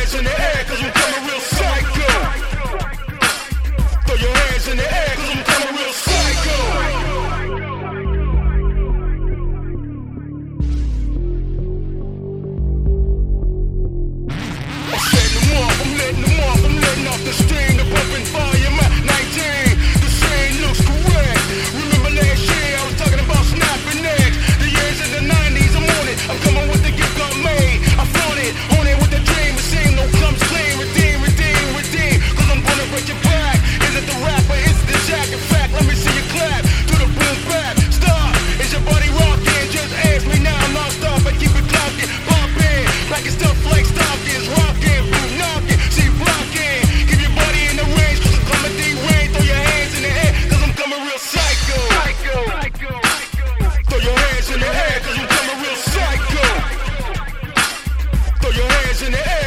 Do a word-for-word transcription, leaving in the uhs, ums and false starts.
hands in the air, cause I'm coming real psycho. Throw your hands in the air, cause I'm coming real psycho. I'm setting them off, I'm letting them off, I'm letting off the steam, the pumping volume at nineteen. The scene looks correct. Remember last year I was talking about snapping eggs. The years in the nineties, I'm on it. I'm coming with the gift got made. I flaunt it, on it with the dream. The same no comes clean. Redeem, redeem, redeem. Cause I'm gonna break your back. Is it the rapper? Is it the jack? In fact, let me see you clap. To the boom bap. Stop. Is your body rocking? Just ask me now. Non-stop. I keep it clocking. Popping. Like it's stuff like stockings. Rocking. Boom knocking. See blocking. Keep your body in the range. Cause I'm coming D-range. Throw your hands in the air. Cause I'm coming real psycho. Psycho. Psycho. Throw your hands in the air. Cause I'm coming real psycho. Throw your hands in the air.